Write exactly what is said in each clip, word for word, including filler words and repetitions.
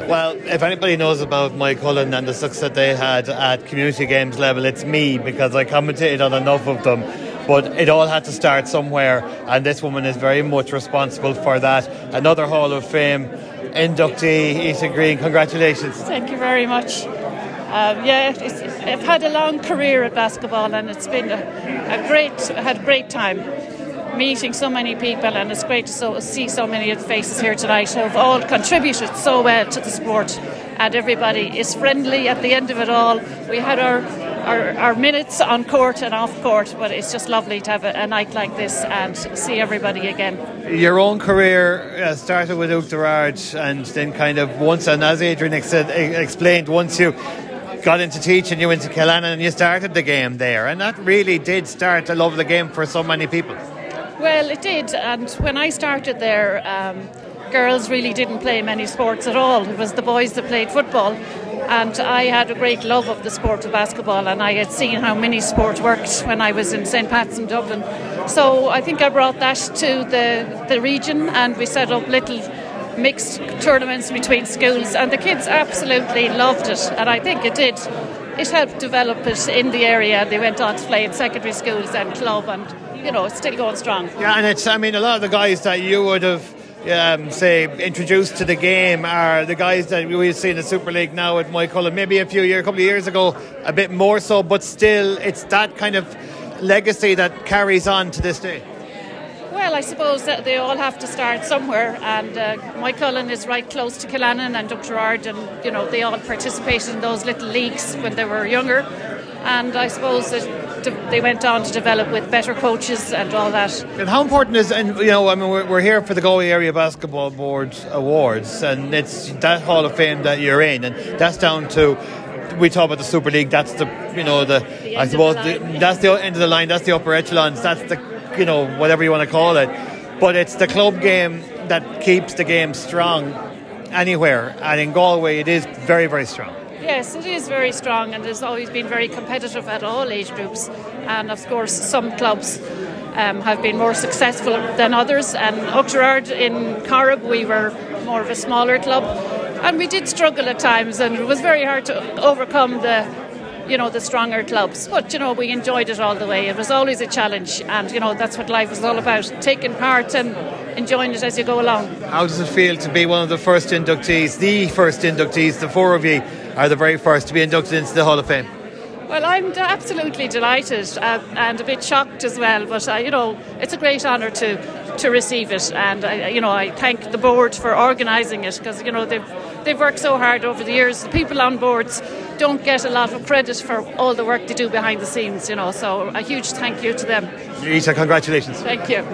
Well, if anybody knows about Mike Cullen and the success that they had at community games level, it's me, because I commentated on enough of them. But it all had to start somewhere, and this woman is very much responsible for that. Another Hall of Fame inductee, Aoife Green, congratulations. Thank you very much. Um, yeah, it's, I've had a long career at basketball, and it's been a, a great, I had a great time meeting so many people, and it's great to so, see so many of the faces here tonight who have all contributed so well to the sport, and everybody is friendly at the end of it all. We had our Our, our minutes on court and off court, but it's just lovely to have a, a night like this and see everybody again. Your own career uh, started with Oak Gerard, and then kind of once, and as Adrian ex- explained, once you got into teaching, you went to Killannon and you started the game there, and that really did start a love of the game for so many people. Well, it did, and when I started there, um, girls really didn't play many sports at all. It was the boys that played football. And I had a great love of the sport of basketball, and I had seen how mini sport worked when I was in Saint Pat's in Dublin. So I think I brought that to the, the region, and we set up little mixed tournaments between schools, and the kids absolutely loved it. And I think it did. It helped develop it in the area. They went on to play in secondary schools and club, and, you know, it's still going strong. Yeah, and it's, I mean, a lot of the guys that you would have Um, say introduced to the game are the guys that we've seen in the Super League now at Mike Cullen. Maybe a few years, a couple of years ago, a bit more so, but still, it's that kind of legacy that carries on to this day. Well, I suppose that they all have to start somewhere, and uh, Mike Cullen is right close to Killannon and Oak Gerard, and you know they all participated in those little leagues when they were younger, and I suppose that they went on to develop with better coaches and all that. And how important is, and you know, I mean, we're, we're here for the Galway Area Basketball Board Awards, and it's that Hall of Fame that you're in, and that's down to, we talk about the Super League, that's the, you know, the, the I suppose, the, that's the end of the line, that's the upper echelons, that's the, you know, whatever you want to call it. But it's the club game that keeps the game strong anywhere, and in Galway it is very, very strong. Yes, it is very strong, and it's always been very competitive at all age groups. And of course, some clubs um, have been more successful than others. And Oak Gerard in Corrib, we were more of a smaller club, and we did struggle at times, and it was very hard to overcome the, you know, the stronger clubs. But you know, we enjoyed it all the way. It was always a challenge, and you know, that's what life is all about: taking part and enjoying it as you go along. How does it feel to be one of the first inductees, the first inductees? The four of you are the very first to be inducted into the Hall of Fame. Well, I'm absolutely delighted uh, and a bit shocked as well, but uh, you know, it's a great honour to to receive it, and I, you know, I thank the board for organising it, because you know they've they've worked so hard over the years. The people on boards don't get a lot of credit for all the work they do behind the scenes, you know, so a huge thank you to them. Rita, congratulations. Thank you.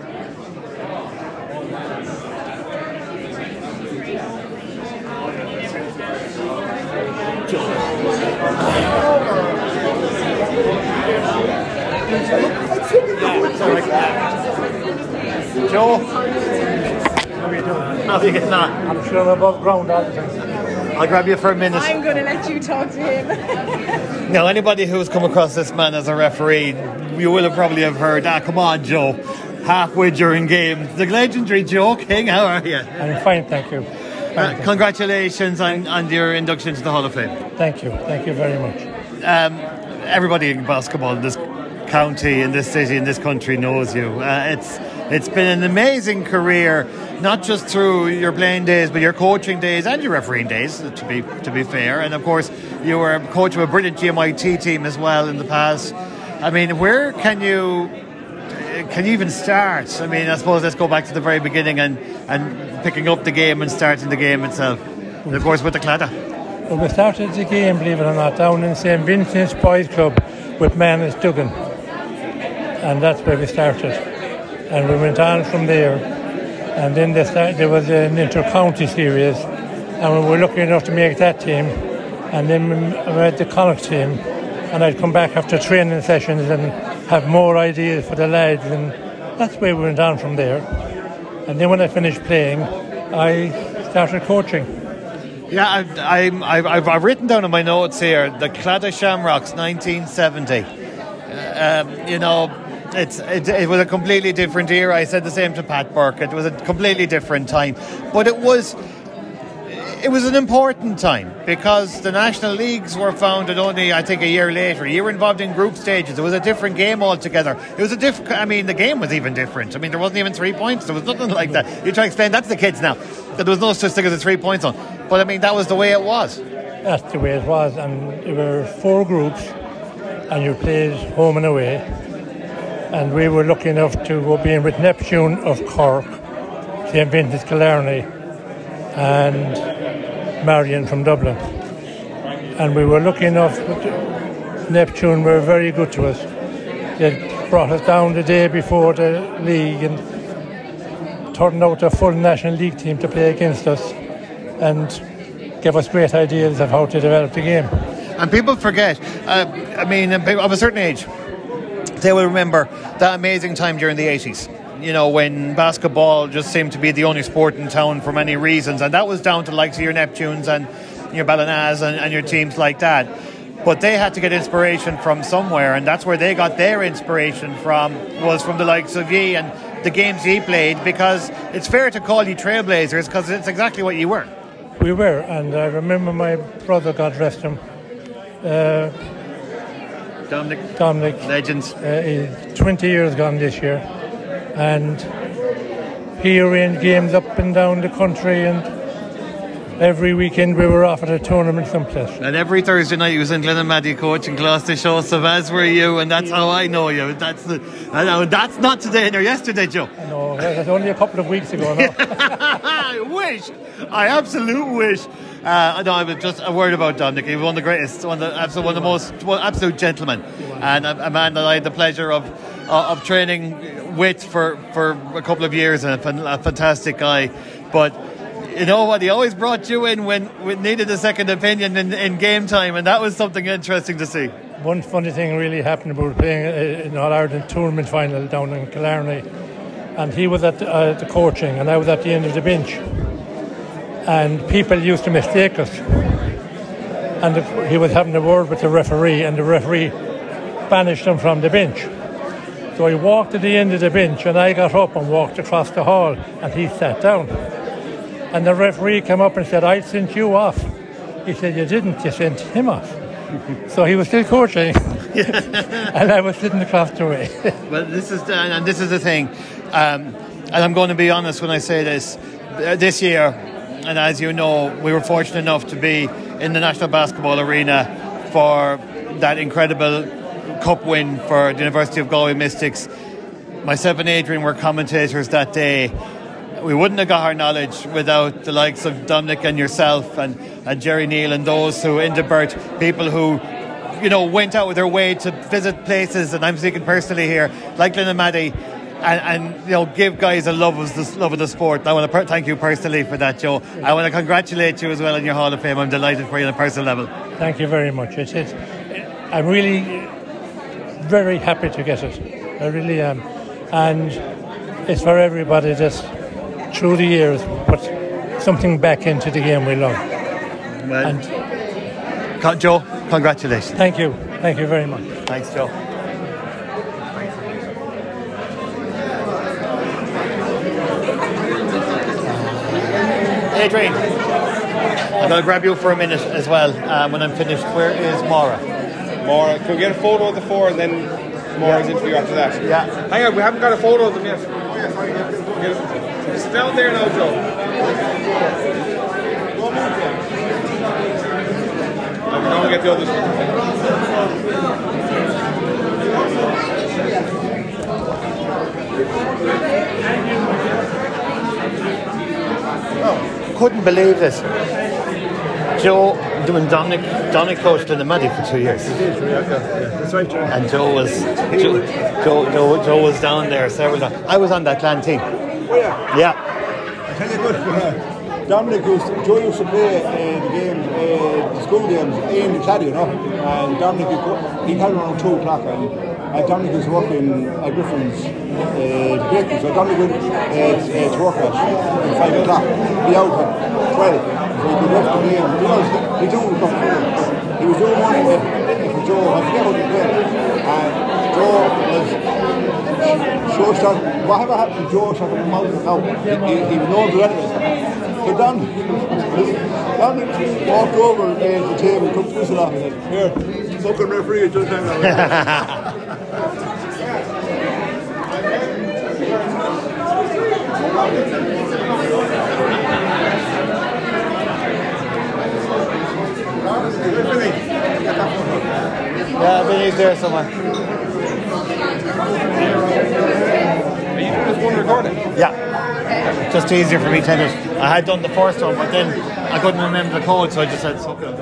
Joe, how are you doing? How are you getting on? I'm sure I'm above ground all the time. I'll grab you for a minute. I'm going to let you talk to him. Now, anybody who's come across this man as a referee, you will have probably have heard, ah, come on, Joe, halfway during games. The legendary Joe King, how are you? I'm fine, thank you. Uh, congratulations on, on your induction to the Hall of Fame. Thank you, thank you very much. Um, everybody in basketball in this county, in this city, in this country knows you. Uh, it's it's been an amazing career, not just through your playing days, but your coaching days and your refereeing days, to be to be fair. And of course, you were a coach of a brilliant G M I T team as well in the past. I mean, where can you can you even start? I mean, I suppose let's go back to the very beginning and, and picking up the game and starting the game itself. And of course, with the Claddagh. Well, we started the game, believe it or not, down in Saint Vincent's Boys Club with Manus Duggan, and that's where we started. And we went on from there, and then they start, there was an inter-county series, and we were lucky enough to make that team. And then we had the Connacht team, and I'd come back after training sessions and have more ideas for the lads, and that's where we went on from there. And then when I finished playing, I started coaching. Yeah, I've, I'm, I've, I've, I've written down in my notes here, the Claddagh Shamrocks, nineteen seventy. Uh, um, you know, it's it, it was a completely different era. I said the same to Pat Burke. It was a completely different time. But it was it was an important time because the national leagues were founded only, I think, a year later. You were involved in group stages. It was a different game altogether. It was a different. I mean, the game was even different. I mean, there wasn't even three points. There was nothing like that. You try to explain that to the kids now, that there was no such thing as a three point zone. But I mean, that was the way it was. That's the way it was, and there were four groups, and you played home and away. And we were lucky enough to go in with Neptune of Cork, Saint Vincent's Killarney, and Marion from Dublin. And we were lucky enough, Neptune were very good to us. They brought us down the day before the league and turned out a full National League team to play against us and gave us great ideas of how to develop the game. And people forget, uh, I mean, of a certain age, they will remember that amazing time during the eighties. You know, when basketball just seemed to be the only sport in town for many reasons, and that was down to the likes of your Neptunes and your Ballinaz and, and your teams like that. But they had to get inspiration from somewhere, and that's where they got their inspiration from, was from the likes of ye and the games ye played, because it's fair to call you trailblazers because it's exactly what you were. We were, and I remember my brother, God rest him, uh, Dominic, Dominic, legends. Uh, he's twenty years gone this year, and he arranged games up and down the country, and every weekend we were off at a tournament someplace. And every Thursday night he was in Glenamaddy coaching class to show us, as were you, and that's how I know you. That's the, I know, that's not today nor yesterday, Joe. No, that's only a couple of weeks ago now. I wish. I absolute wish. Uh, no, I was just a word about Dominic. He was one of the greatest, one of the absolute, one of the most, one, absolute gentlemen, and a, a man that I had the pleasure of uh, of training with for, for a couple of years, and a, a fantastic guy. But you know what? He always brought you in when we needed a second opinion in, in game time, and that was something interesting to see. One funny thing really happened. We were playing an All-Ireland tournament final down in Killarney, and he was at the, uh, the coaching, and I was at the end of the bench. And people used to mistake us. And the, he was having a word with the referee, and the referee banished him from the bench. So he walked to the end of the bench, and I got up and walked across the hall, and he sat down. And the referee came up and said, "I sent you off." He said, "You didn't, you sent him off." So he was still coaching, and I was sitting across the way. Well, this is the, and this is the thing, um, and I'm going to be honest when I say this. Uh, this year, and as you know, we were fortunate enough to be in the National Basketball Arena for that incredible cup win for the University of Galway Mystics. Myself and Adrian were commentators that day. We wouldn't have got our knowledge without the likes of Dominic and yourself and, and Jerry Neal and those who, Indibert, people who, you know, went out of their way to visit places, and I'm speaking personally here, like Glenamaddy, and, and you know, give guys a love of the love of the sport. I want to per- thank you personally for that, Joe. I want to congratulate you as well on your Hall of Fame. I'm delighted for you on a personal level. Thank you very much. It's, it's, I'm really very happy to get it. I really am. And it's for everybody that's through the years put something back into the game we love. Well, and con- Joe, congratulations. Thank you. Thank you very much. Thanks, Joe. Adrian, I'm going to grab you for a minute as well um, when I'm finished. Where is Maura? Maura, can we get a photo of the four and then Maura's yeah. interview after that? Yeah. Hang on, we haven't got a photo of them yet. It's down there now, Joe. I'm going to get the others. Oh, couldn't believe this. Joe, doing Dominic, Dominic coached Glenamaddy for two years. Yeah, that's right, Joe. And Joe was Joe, Joe, Joe, Joe was down there several times. I was on that Clan team. Oh yeah. Yeah. I tell you what, uh, Dominic used to, Joe used to play uh, the games, uh, the school games in the Clady, you know. And Dominic, he had around two o'clock, and uh, Dominic was working at Griffin's uh, bakery, so Dominic went uh, to work at five o'clock. Be out at twelve. So he could watch the game. He was, he doing something. He was doing one uh, for Joe. I forget what he played. And Joe was Joe shot. Whatever happened to Joe shot him out of the out. He, he, he was known to enemies. So Don, Dominic walked over to the table, took the whistle off and said, here, fucking referee, just hang on. Yeah, Vinny's there somewhere. Are you doing this one recording? Yeah. Just easier for me to edit. I had done the first one, but then I couldn't remember the code, so I just said, "Suck it."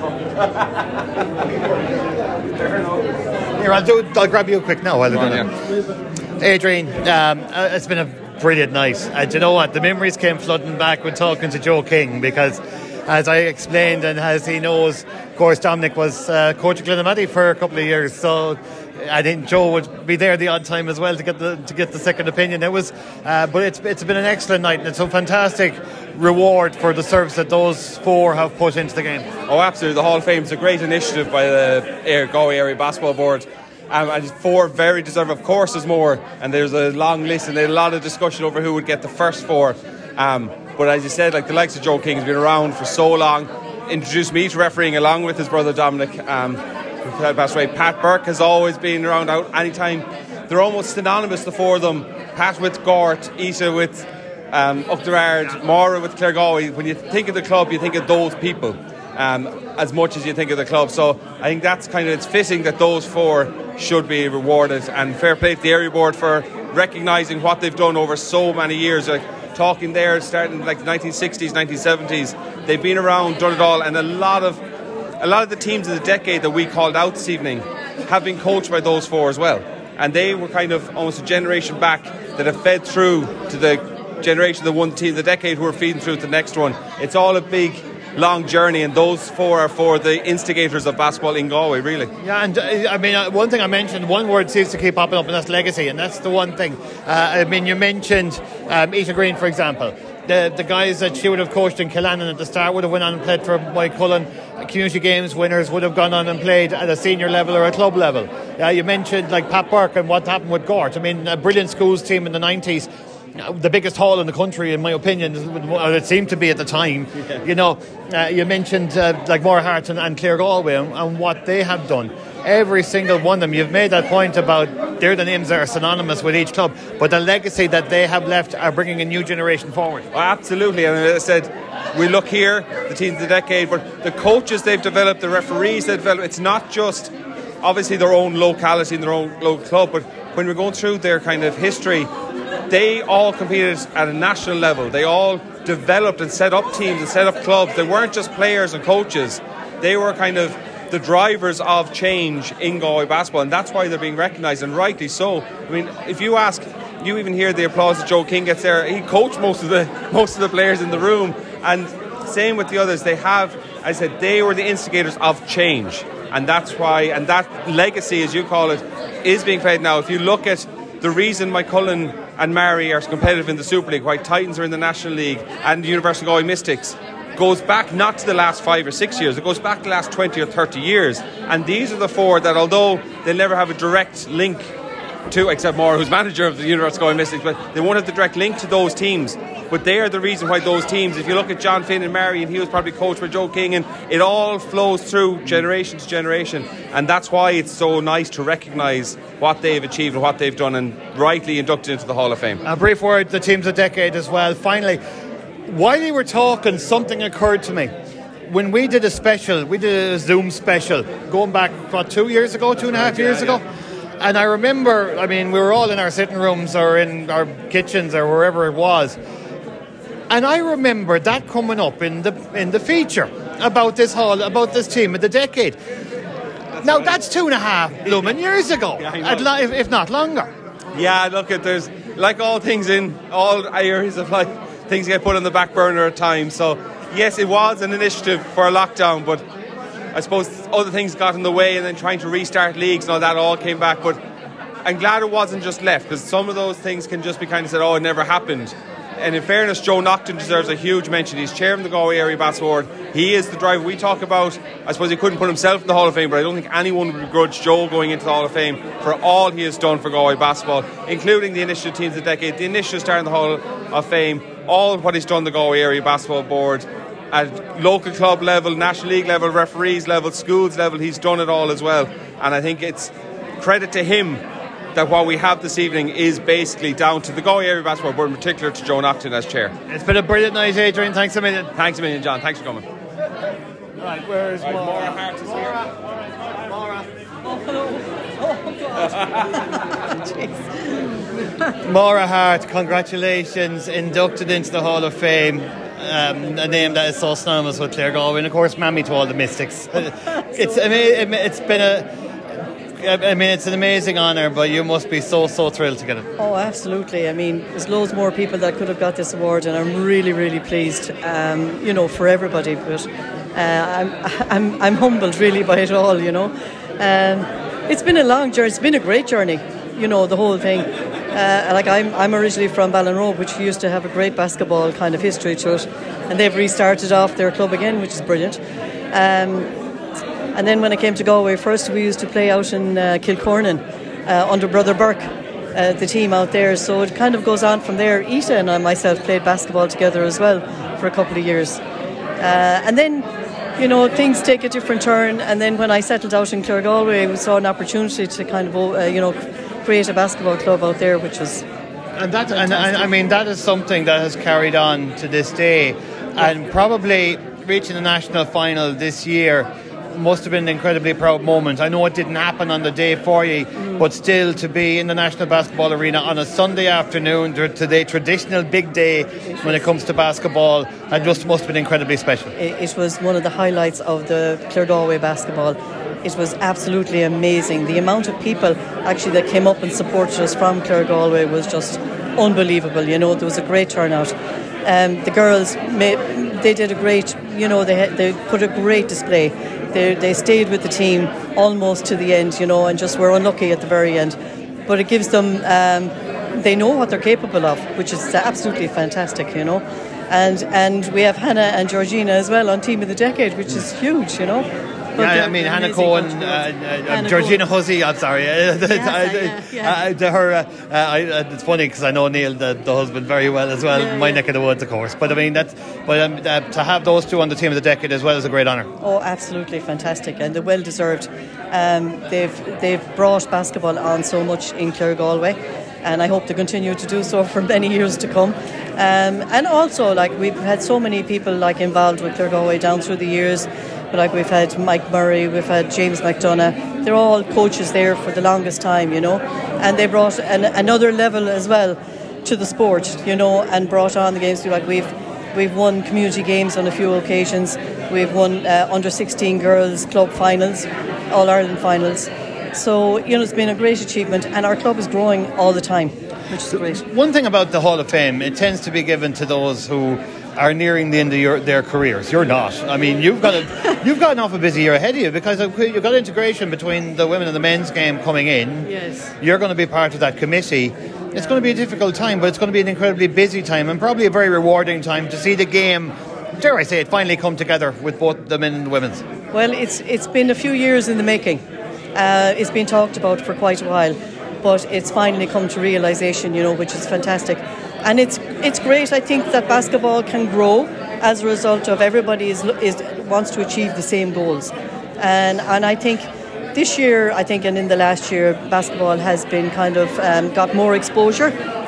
Here, I'll do. I'll grab you quick now while I'm doing it. Adrian, um, uh, it's been a brilliant night. And do you know what? The memories came flooding back when talking to Joe King, because, as I explained and as he knows, of course, Dominic was uh, coach of Glenamaddy for a couple of years, so I think Joe would be there the odd time as well to get the to get the second opinion. It was, uh, but it's it's been an excellent night, and it's a fantastic reward for the service that those four have put into the game. Oh, absolutely! The Hall of Fame is a great initiative by the Galway Area Basketball Board. Um, and four very deserved. Of course, there's more, and there's a long list, and there's a lot of discussion over who would get the first four. Um, but as you said, like the likes of Joe King has been around for so long. Introduced me to refereeing along with his brother Dominic, um, who passed away. Pat Burke has always been around out anytime. They're almost synonymous, the four of them. Pat with Gort, Isa with um, Upderard, Maura with Claregalway. When you think of the club, you think of those people um, as much as you think of the club. So I think that's kind of, it's fitting that those four should be rewarded. And fair play to the area board for recognising what they've done over so many years. Like, talking there, starting like the nineteen sixties, nineteen seventies, they've been around, done it all, and a lot of a lot of the teams of the decade that we called out this evening have been coached by those four as well, and they were kind of almost a generation back that have fed through to the generation, the one team, the decade who are feeding through to the next one. It's all a big, long journey, and those four are for the instigators of basketball in Galway, really. Yeah, and uh, I mean, uh, one thing I mentioned, one word seems to keep popping up, and that's legacy, and that's the one thing. Uh, I mean, you mentioned um, Ita Green, for example. The the guys that she would have coached in Killannon at the start would have went on and played for Mike Cullen. Community games winners would have gone on and played at a senior level or a club level. Uh, you mentioned like Pat Burke and what happened with Gort. I mean, a brilliant schools team in the nineties. The biggest hall in the country, in my opinion, it seemed to be at the time. Yeah. You know, uh, you mentioned uh, like Maura Hart and, and Claregalway and, and what they have done. Every single one of them, you've made that point about they're the names that are synonymous with each club, but the legacy that they have left are bringing a new generation forward. Oh, absolutely, and as I said, we look here, the teams of the decade, but the coaches they've developed, the referees they've developed, it's not just obviously their own locality and their own local club, but when we're going through their kind of history, they all competed at a national level. They all developed and set up teams and set up clubs. They weren't just players and coaches. They were kind of the drivers of change in Galway basketball, and that's why they're being recognised, and rightly so. I mean, if you ask, you even hear the applause that Joe King gets there. He coached most of the most of the players in the room, and same with the others. They have, as I said, they were the instigators of change, and that's why, and that legacy, as you call it, is being played now. If you look at the reason Mike Cullen and Mary are competitive in the Super League, why Titans are in the National League, and the University of Galway Mystics, goes back not to the last five or six years, it goes back to the last twenty or thirty years. And these are the four that, although they'll never have a direct link to, except Maura, who's manager of the University of Galway Mystics, but they won't have the direct link to those teams. But they are the reason why those teams, if you look at John Finn and Mary, and he was probably coached by Joe King, and it all flows through generation to generation. And that's why it's so nice to recognise what they've achieved and what they've done, and rightly inducted into the Hall of Fame. A brief word, the teams of the decade as well. Finally, while you were talking, something occurred to me. When we did a special, we did a Zoom special, going back, what, two years ago, two and a half years yeah, ago? Yeah. And I remember, I mean, we were all in our sitting rooms or in our kitchens or wherever it was. And I remember that coming up in the in the feature about this hall, about this team of the decade. That's now, right. That's two and a half blooming years ago, yeah, if, if not longer. Yeah, look, at there's, like all things in all areas of life, things get put on the back burner at times. So, yes, it was an initiative for a lockdown, but I suppose other things got in the way, and then trying to restart leagues and all that all came back. But I'm glad it wasn't just left, because some of those things can just be kind of said, oh, it never happened. And in fairness, Joe Nocton deserves a huge mention. He's chair of the Galway Area Basketball Board. He is the driver we talk about. I suppose he couldn't put himself in the Hall of Fame, but I don't think anyone would begrudge Joe going into the Hall of Fame for all he has done for Galway basketball, including the initiative teams of the decade, the initiative starting the Hall of Fame, all what he's done the Galway Area Basketball Board. at local club level, National League level, referees level, schools level. He's done it all as well. And I think it's credit to him that what we have this evening is basically down to the Galway Area Basketball Board, in particular to Joan Octon as chair. It's been a brilliant night, Adrian. Thanks a million. Thanks a million, John. Thanks for coming. Right, where's right, Maura? Maura Hart is here. Maura. Oh, hello. Oh, God. Maura Hart, congratulations, inducted into the Hall of Fame. Um, a name that is so synonymous with Clare Galway, and of course, mammy to all the Mystics. It's ama- it's been a. I mean, it's an amazing honour, but you must be so, so thrilled to get it. Oh, absolutely. I mean, there's loads more people that could have got this award, and I'm really, really pleased, um, you know, for everybody. But uh, I'm, I'm, I'm humbled, really, by it all, you know. Um, it's been a long journey. It's been a great journey, you know, the whole thing. Uh, like, I'm, I'm originally from Ballinrobe, which used to have a great basketball kind of history to it. And they've restarted off their club again, which is brilliant. Um, And then when I came to Galway, first we used to play out in uh, Kilcornan uh, under Brother Burke, uh, the team out there. So it kind of goes on from there. Ita and I myself played basketball together as well for a couple of years. Uh, and then, you know, things take a different turn. And then when I settled out in Clare Galway, we saw an opportunity to kind of, uh, you know, create a basketball club out there, which was and that and, and I mean that is something that has carried on to this day, and probably reaching the national final this year must have been an incredibly proud moment. I know it didn't happen on the day for you, mm. but still to be in the National Basketball Arena on a Sunday afternoon, to the traditional big day when it comes to basketball, it just must have been incredibly special. It, it was one of the highlights of the Clare Galway basketball. It was absolutely amazing. The amount of people actually that came up and supported us from Clare Galway was just unbelievable. You know, there was a great turnout. Um, the girls, made, they did a great, you know, they had, they put a great display. They, they stayed with the team almost to the end, you know, and just were unlucky at the very end. But it gives them, um, they know what they're capable of, which is absolutely fantastic, you know. And and we have Hannah and Georgina as well on Team of the Decade, which is huge, you know. But yeah, I mean, Hannah Cohen, uh, uh, Hannah Georgina Cohen. Hussey, I'm sorry. Uh, yeah, yeah. Uh, her, uh, uh, it's funny because I know Neil, the, the husband, very well as well, yeah, my yeah. neck of the woods, of course. But I mean, that's, but um, uh, to have those two on the Team of the Decade as well is a great honour. Oh, absolutely fantastic, and they're well deserved. Um, they've they've brought basketball on so much in Clare Galway, and I hope to continue to do so for many years to come. Um, and also, like, we've had so many people like involved with Clare Galway down through the years. Like, we've had Mike Murray, we've had James McDonough. They're all coaches there for the longest time, you know, and they brought an, another level as well to the sport, you know, and brought on the games. Like, we've we've won community games on a few occasions. We've won uh, under sixteen girls club finals, All Ireland finals. So, you know, it's been a great achievement, and our club is growing all the time, which is great. One thing about the Hall of Fame, it tends to be given to those who are nearing the end of your, their careers. You're not. I mean, you've got a, you've got an awful busy year ahead of you, because you've got integration between the women and the men's game coming in. Yes. You're going to be part of that committee. It's going to be a difficult time, but it's going to be an incredibly busy time, and probably a very rewarding time to see the game, dare I say it, finally come together with both the men and the women's. Well, it's it's been a few years in the making. Uh, it's been talked about for quite a while, but it's finally come to realisation, you know, which is fantastic. And it's it's great. I think that basketball can grow as a result of everybody is, is wants to achieve the same goals. And and I think this year, I think, and in the last year, basketball has been kind of um, got more exposure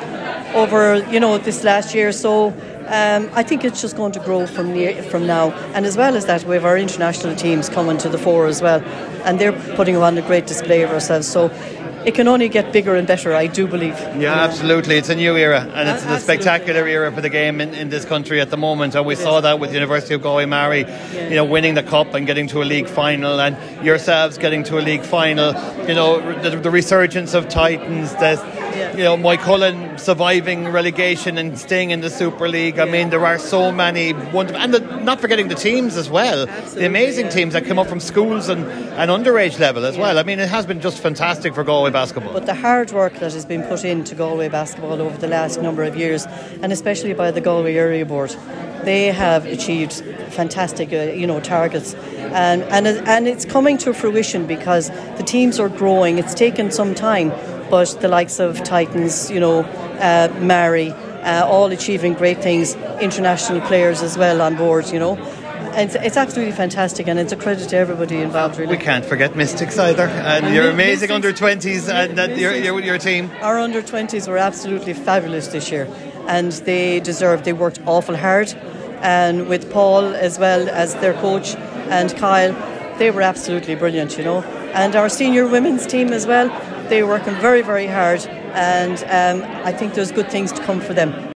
over, you know, this last year. So um, I think it's just going to grow from near, from now. And as well as that, we have our international teams coming to the fore as well, and they're putting on a great display of ourselves. So it can only get bigger and better, I do believe. Yeah, absolutely. It's a new era, and it's a spectacular era for the game in, in this country at the moment. And we it saw is. that with the University of Galway Mary, yeah. you know, winning the cup and getting to a league final, and yourselves getting to a league final. You know, the, the resurgence of Titans, the, yeah. you know, Moycullen surviving relegation and staying in the Super League. I yeah. mean, there are so many wonderful, and the, not forgetting the teams as well. Absolutely, the amazing yeah. teams that come up from schools and, and underage level as yeah. well. I mean, it has been just fantastic for Galway basketball. But the hard work that has been put into Galway basketball over the last number of years, and especially by the Galway Area Board, they have achieved fantastic, uh, you know, targets, and and and it's coming to fruition because the teams are growing. It's taken some time, but the likes of Titans, you know, uh, Mary, uh, all achieving great things. International players as well on board, you know. it's, it's absolutely fantastic, and it's a credit to everybody involved, really. We can't forget Mystics either, and your amazing Mystics, under twenties and that your, your your team. Our under twenties were absolutely fabulous this year, and they deserved. They worked awful hard, and with Paul as well as their coach and Kyle, they were absolutely brilliant, you know. And our senior women's team as well, they were working very, very hard, and um, I think there's good things to come for them.